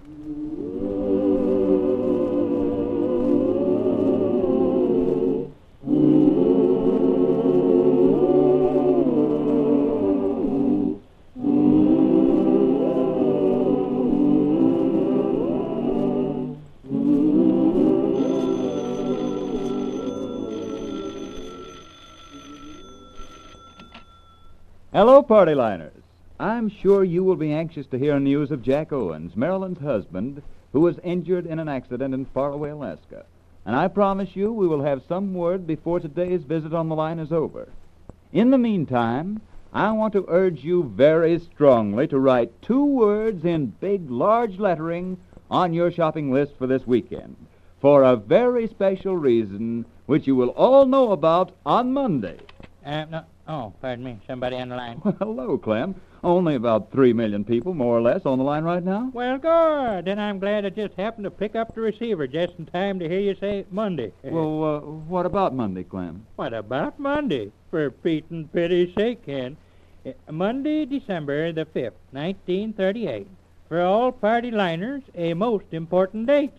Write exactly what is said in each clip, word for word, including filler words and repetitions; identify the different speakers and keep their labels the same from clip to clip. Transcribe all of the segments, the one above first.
Speaker 1: Hello, party liners. I'm sure you will be anxious to hear news of Jack Owens, Marilyn's husband, who was injured in an accident in faraway Alaska. And I promise you we will have some word before today's visit on the line is over. In the meantime, I want to urge you very strongly to write two words in big, large lettering on your shopping list for this weekend, for a very special reason which you will all know about on Monday.
Speaker 2: Uh, no. Oh, pardon me. Somebody on the line.
Speaker 1: Well, hello, Clem. Only about three million people, more or less, on the line right now.
Speaker 2: Well, good. Then I'm glad I just happened to pick up the receiver just in time to hear you say Monday.
Speaker 1: Well, uh, what about Monday, Clem?
Speaker 2: What about Monday? For Pete and pity's sake, Ken. Uh, Monday, December the fifth, nineteen thirty-eight. For all party liners, a most important date.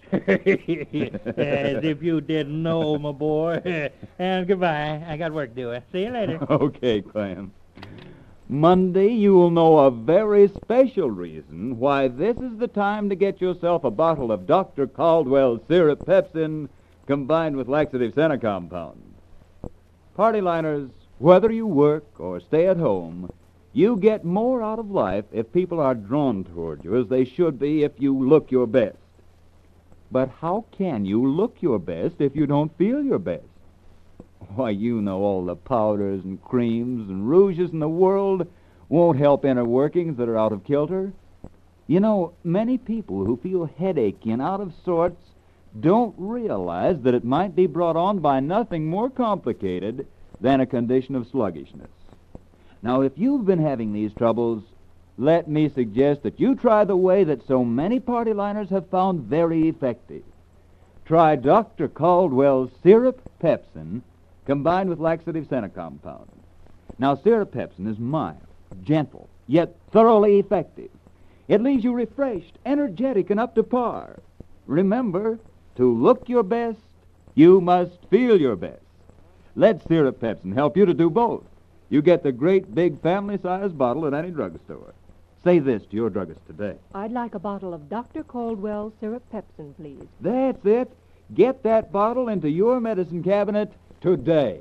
Speaker 2: As if you didn't know, my boy. And goodbye. I got work to do. See you later.
Speaker 1: Okay, Clem. Monday, you will know a very special reason why this is the time to get yourself a bottle of Doctor Caldwell's Syrup Pepsin combined with laxative senna compound. Party liners, whether you work or stay at home, you get more out of life if people are drawn toward you, as they should be if you look your best. But how can you look your best if you don't feel your best? Why, you know all the powders and creams and rouges in the world won't help inner workings that are out of kilter. You know, many people who feel headachy and out of sorts don't realize that it might be brought on by nothing more complicated than a condition of sluggishness. Now, if you've been having these troubles, let me suggest that you try the way that so many party liners have found very effective. Try Doctor Caldwell's Syrup Pepsin combined with laxative senna compound. Now, Syrup Pepsin is mild, gentle, yet thoroughly effective. It leaves you refreshed, energetic, and up to par. Remember, to look your best, you must feel your best. Let Syrup Pepsin help you to do both. You get the great big family-sized bottle at any drugstore. Say this to your druggist today.
Speaker 3: I'd like a bottle of Doctor Caldwell Syrup Pepsin, please.
Speaker 1: That's it. Get that bottle into your medicine cabinet today.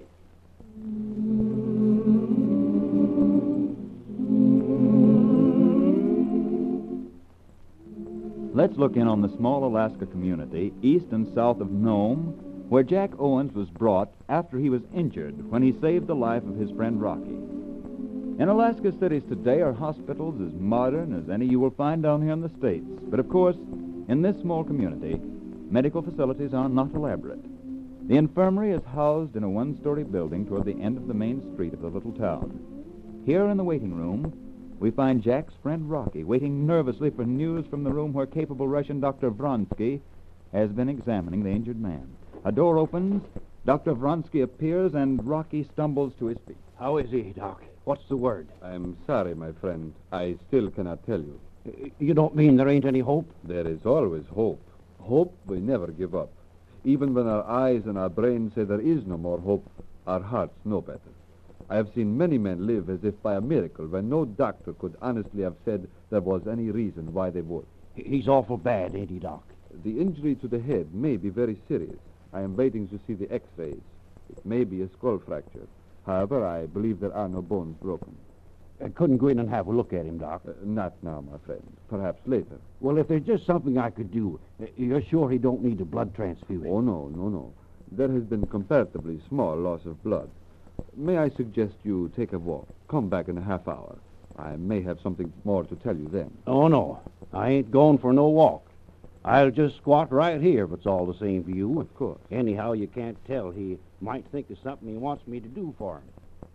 Speaker 1: Let's look in on the small Alaska community east and south of Nome, where Jack Owens was brought after he was injured when he saved the life of his friend Rocky. In Alaska cities today are hospitals as modern as any you will find down here in the States. But of course, in this small community, medical facilities are not elaborate. The infirmary is housed in a one-story building toward the end of the main street of the little town. Here in the waiting room, we find Jack's friend Rocky waiting nervously for news from the room where capable Russian Doctor Vronsky has been examining the injured man. A door opens, Doctor Vronsky appears, and Rocky stumbles to his feet.
Speaker 4: How is he, Doc? What's the word?
Speaker 5: I'm sorry, my friend. I still cannot tell you.
Speaker 4: You don't mean there ain't any hope?
Speaker 5: There is always hope. Hope we never give up. Even when our eyes and our brains say there is no more hope, our hearts know better. I have seen many men live as if by a miracle when no doctor could honestly have said there was any reason why they would.
Speaker 4: He's awful bad, ain't he, Doc?
Speaker 5: The injury to the head may be very serious. I am waiting to see the x-rays. It may be a skull fracture. However, I believe there are no bones broken.
Speaker 4: I couldn't go in and have a look at him, Doc.
Speaker 5: Uh, not now, my friend. Perhaps later.
Speaker 4: Well, if there's just something I could do, uh, you're sure he don't need a blood transfusion?
Speaker 5: Oh, no, no, no. There has been comparatively small loss of blood. May I suggest you take a walk? Come back in a half hour. I may have something more to tell you then.
Speaker 4: Oh, no. I ain't going for no walk. I'll just squat right here if it's all the same for you.
Speaker 5: Of course.
Speaker 4: Anyhow, you can't tell. He might think of something he wants me to do for him.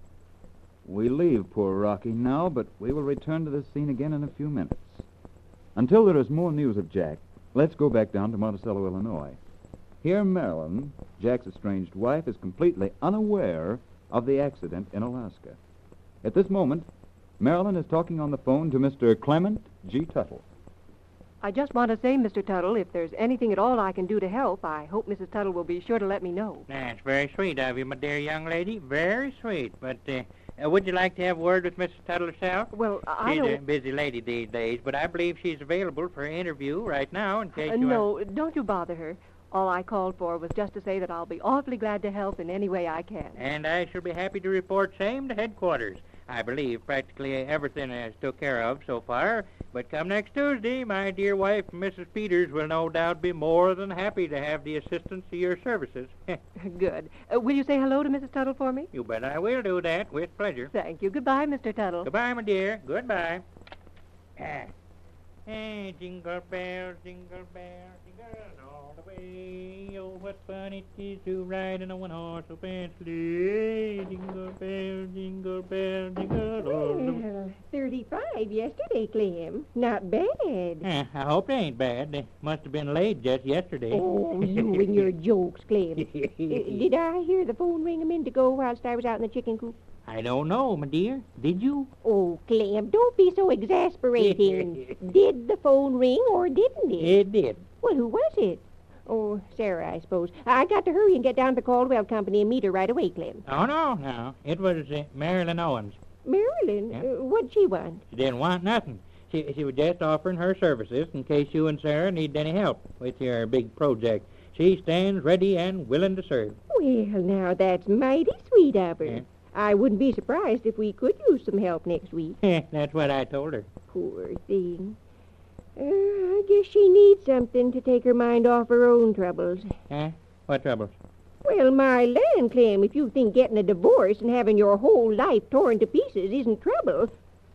Speaker 1: We leave poor Rocky now, but we will return to this scene again in a few minutes. Until there is more news of Jack, let's go back down to Monticello, Illinois. Here, Marilyn, Jack's estranged wife, is completely unaware of the accident in Alaska. At this moment, Marilyn is talking on the phone to Mister Clement G. Tuttle.
Speaker 3: I just want to say, Mister Tuttle, if there's anything at all I can do to help, I hope Missus Tuttle will be sure to let me know.
Speaker 2: That's very sweet of you, my dear young lady. Very sweet. But uh, uh, would you like to have a word with Missus Tuttle herself?
Speaker 3: Well, I
Speaker 2: She's
Speaker 3: don't...
Speaker 2: a busy lady these days, but I believe she's available for an interview right now in case
Speaker 3: Uh,
Speaker 2: you...
Speaker 3: no, don't you bother her. All I called for was just to say that I'll be awfully glad to help in any way I can.
Speaker 2: And I shall be happy to report same to headquarters. I believe practically everything is took care of so far. But come next Tuesday, my dear wife, Missus Peters, will no doubt be more than happy to have the assistance of your services.
Speaker 3: Good. Uh, will you say hello to Missus Tuttle for me?
Speaker 2: You bet I will do that with pleasure.
Speaker 3: Thank you. Goodbye, Mister Tuttle.
Speaker 2: Goodbye, my dear. Goodbye. Ah. Hey, jingle bells, jingle bells, jingle all the way. Oh, what fun it is to ride in a one-horse open sleigh. Jingle bells, jingle bells, jingle all the way.
Speaker 6: Well, thirty-five yesterday, Clem. Not bad.
Speaker 2: Eh, I hope they ain't bad. They must have been laid just yesterday.
Speaker 6: Oh, you and your jokes, Clem. Uh, did I hear the phone ring a minute ago whilst I was out in the chicken coop?
Speaker 2: I don't know, my dear. Did you?
Speaker 6: Oh, Clem, don't be so exasperating. Did the phone ring or didn't it?
Speaker 2: It did.
Speaker 6: Well, who was it? Oh, Sarah, I suppose. I got to hurry and get down to the Caldwell Company and meet her right away, Clem.
Speaker 2: Oh, no, no. It was uh, Marilyn Owens.
Speaker 6: Marilyn?
Speaker 2: Yeah.
Speaker 6: Uh, what'd she want?
Speaker 2: She didn't want nothing. She, she was just offering her services in case you and Sarah need any help with your big project. She stands ready and willing to serve.
Speaker 6: Well, now, that's mighty sweet of her.
Speaker 2: Yeah.
Speaker 6: I wouldn't be surprised if we could use some help next week.
Speaker 2: That's what I told her.
Speaker 6: Poor thing. Uh, I guess she needs something to take her mind off her own troubles.
Speaker 2: Huh? What troubles?
Speaker 6: Well, my land, Clem, if you think getting a divorce and having your whole life torn to pieces isn't trouble.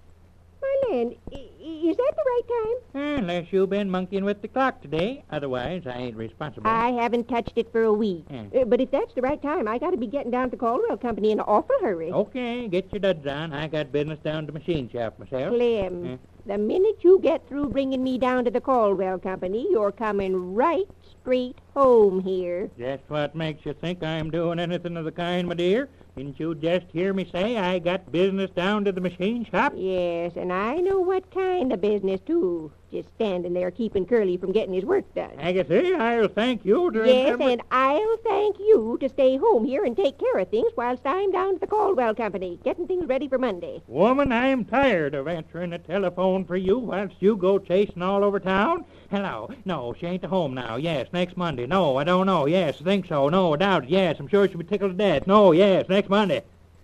Speaker 6: My land, i- i- is that the right time?
Speaker 2: Eh, Unless you've been monkeying with the clock today. Otherwise, I ain't responsible.
Speaker 6: I haven't touched it for a week.
Speaker 2: Hmm.
Speaker 6: Uh, but if that's the right time, I got to be getting down to the Caldwell Company in an awful hurry.
Speaker 2: Okay, get your duds on. I got business down to machine shop myself.
Speaker 6: Clem,
Speaker 2: Hmm.
Speaker 6: the minute you get through bringing me down to the Caldwell Company, you're coming right straight home here.
Speaker 2: Just what makes you think I'm doing anything of the kind, my dear? Didn't you just hear me say I got business down to the machine shop?
Speaker 6: Yes, and I know what kind of business, too. Just standing there keeping Curly from getting his work done.
Speaker 2: Agatha, I'll thank you to
Speaker 6: Yes,
Speaker 2: remember...
Speaker 6: and I'll thank you to stay home here and take care of things whilst I'm down at the Caldwell Company, getting things ready for Monday.
Speaker 2: Woman, I'm tired of answering the telephone for you whilst you go chasing all over town. Hello. No, she ain't at home now. Yes, next Monday. No, I don't know. Yes, I think so. No, I doubt it. Yes, I'm sure she'll be tickled to death. No, yes, next Monday.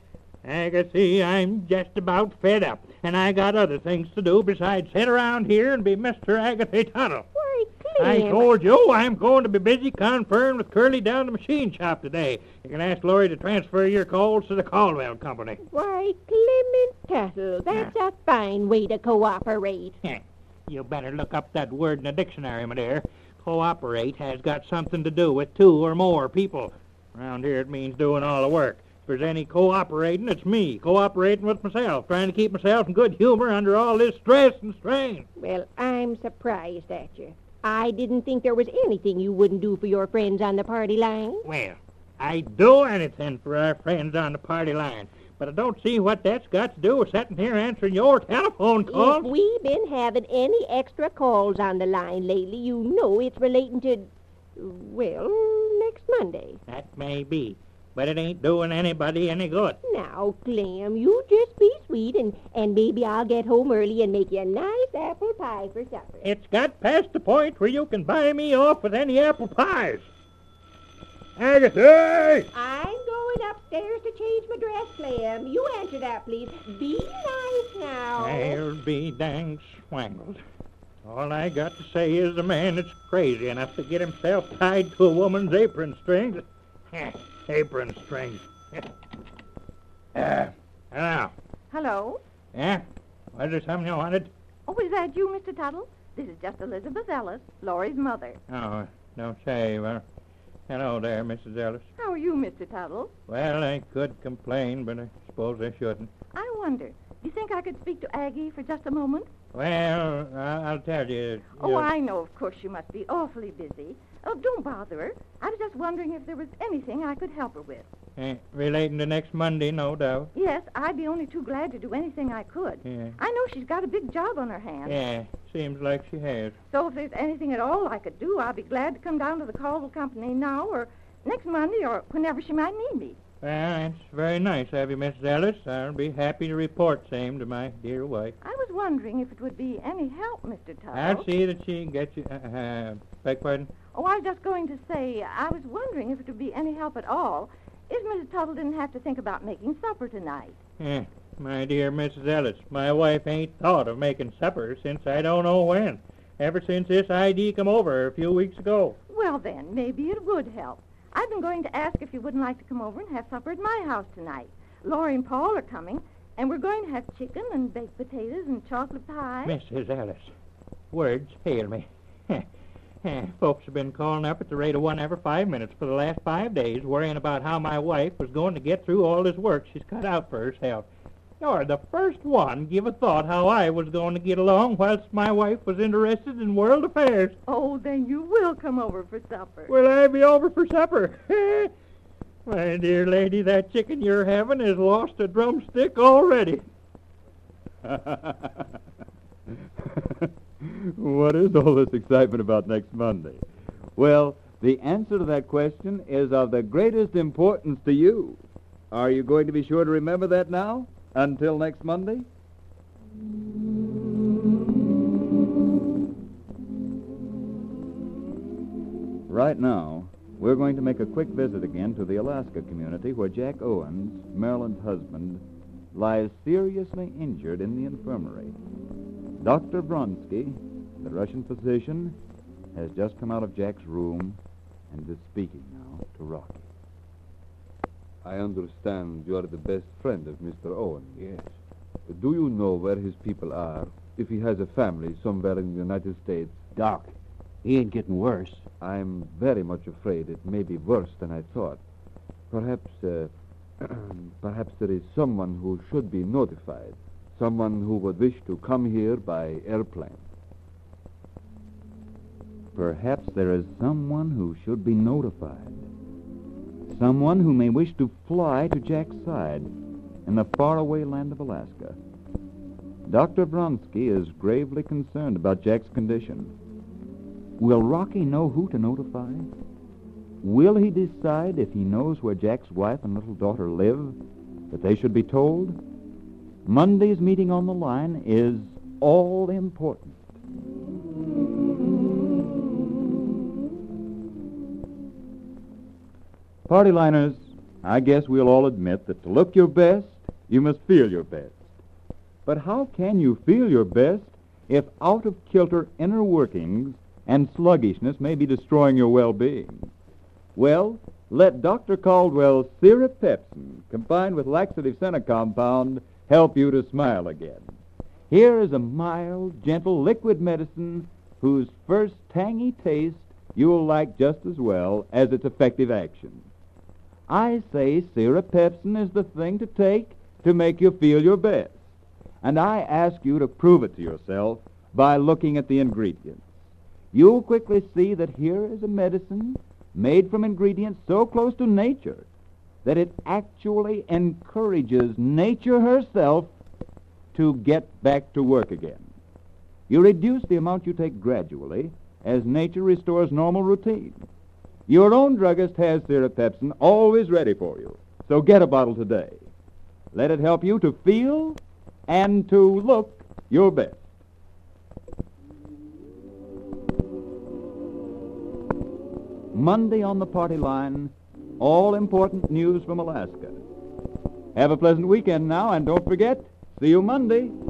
Speaker 2: Agatha, I'm just about fed up, and I got other things to do besides sit around here and be Mister Agatha Tuttle.
Speaker 6: Why, Clem...
Speaker 2: I told you I'm going to be busy conferring with Curly down the machine shop today. You can ask Laurie to transfer your calls to the Caldwell Company.
Speaker 6: Why, Clement Tuttle, that's a fine way to cooperate.
Speaker 2: You better look up that word in the dictionary, my dear. Cooperate has got something to do with two or more people. Around here it means doing all the work. If there's any cooperating, it's me, cooperating with myself, trying to keep myself in good humor under all this stress and strain.
Speaker 6: Well, I'm surprised at you. I didn't think there was anything you wouldn't do for your friends on the party line.
Speaker 2: Well, I'd do anything for our friends on the party line, but I don't see what that's got to do with sitting here answering your telephone
Speaker 6: If
Speaker 2: calls.
Speaker 6: we've been having any extra calls on the line lately, you know it's relating to, well, next Monday.
Speaker 2: That may be, but it ain't doing anybody any good.
Speaker 6: Now, Clem, you just be sweet, and, and maybe I'll get home early and make you a nice apple pie for supper.
Speaker 2: It's got past the point where you can buy me off with any apple pies. Agatha!
Speaker 6: I'm going upstairs to change my dress, Clem. You answer that, please. Be nice now.
Speaker 2: I'll be dang swangled. All I got to say is a man that's crazy enough to get himself tied to a woman's apron strings. Apron strings. uh, hello.
Speaker 7: Hello?
Speaker 2: Yeah? Was there something you wanted?
Speaker 7: Oh, is that you, Mister Tuttle? This is just Elizabeth Ellis, Laurie's mother.
Speaker 2: Oh, don't say. Well, hello there, Missus Ellis.
Speaker 7: How are you, Mister Tuttle?
Speaker 2: Well, I could complain, but I suppose I shouldn't.
Speaker 7: I wonder, do you think I could speak to Aggie for just a moment?
Speaker 2: Well, I- I'll tell you.
Speaker 7: Oh,
Speaker 2: you-
Speaker 7: I know, of course, you must be awfully busy. Oh, don't bother her. I was just wondering if there was anything I could help her with.
Speaker 2: Eh, relating to next Monday, no doubt.
Speaker 7: Yes, I'd be only too glad to do anything I could.
Speaker 2: Yeah.
Speaker 7: I know she's got a big job on her hands.
Speaker 2: Yeah, seems like she has.
Speaker 7: So if there's anything at all I could do, I'll be glad to come down to the Caldwell Company now or next Monday or whenever she might need me.
Speaker 2: Well, that's very nice of you, Missus Ellis. I'll be happy to report same to my dear wife.
Speaker 7: I was wondering if it would be any help, Mister Tuttle.
Speaker 2: I'll see that she gets you... Uh, uh, beg pardon?
Speaker 7: Oh, I was just going to say, I was wondering if it would be any help at all if Missus Tuttle didn't have to think about making supper tonight.
Speaker 2: Eh, my dear Missus Ellis, my wife ain't thought of making supper since I don't know when. Ever since this I D come over a few weeks ago.
Speaker 7: Well, then, maybe it would help. I've been going to ask if you wouldn't like to come over and have supper at my house tonight. Laurie and Paul are coming, and we're going to have chicken and baked potatoes and chocolate pie.
Speaker 2: Missus Ellis, words fail me. Folks have been calling up at the rate of one every five minutes for the last five days, worrying about how my wife was going to get through all this work she's cut out for herself. You're the first one give a thought how I was going to get along whilst my wife was interested in world affairs.
Speaker 7: Oh, then you will come over for supper.
Speaker 2: Will I be over for supper? My dear lady, that chicken you're having has lost a drumstick already.
Speaker 1: What is all this excitement about next Monday? Well, the answer to that question is of the greatest importance to you. Are you going to be sure to remember that now? Until next Monday? Right now, we're going to make a quick visit again to the Alaska community where Jack Owens, Marilyn's husband, lies seriously injured in the infirmary. Doctor Vronsky, the Russian physician, has just come out of Jack's room and is speaking now to Rocky.
Speaker 5: I understand you are the best friend of Mister Owen.
Speaker 4: Yes.
Speaker 5: Do you know where his people are? If he has a family somewhere in the United States?
Speaker 4: Doc, he ain't getting worse.
Speaker 5: I'm very much afraid it may be worse than I thought. Perhaps, uh, perhaps there is someone who should be notified. Someone who would wish to come here by airplane.
Speaker 1: Perhaps there is someone who should be notified. Someone who may wish to fly to Jack's side in the faraway land of Alaska. Doctor Vronsky is gravely concerned about Jack's condition. Will Rocky know who to notify? Will he decide if he knows where Jack's wife and little daughter live, that they should be told? Monday's meeting on the line is all important. Party liners, I guess we'll all admit that to look your best, you must feel your best. But how can you feel your best if out-of-kilter inner workings and sluggishness may be destroying your well-being? Well, let Doctor Caldwell's Syrup Pepsin, combined with laxative senna compound, help you to smile again. Here is a mild, gentle liquid medicine whose first tangy taste you'll like just as well as its effective action. I say Syrup Pepsin is the thing to take to make you feel your best. And I ask you to prove it to yourself by looking at the ingredients. You'll quickly see that here is a medicine made from ingredients so close to nature that it actually encourages nature herself to get back to work again. You reduce the amount you take gradually as nature restores normal routine. Your own druggist has Syrup Pepsin always ready for you, so get a bottle today. Let it help you to feel and to look your best. Monday on the party line, all important news from Alaska. Have a pleasant weekend now, and don't forget, see you Monday.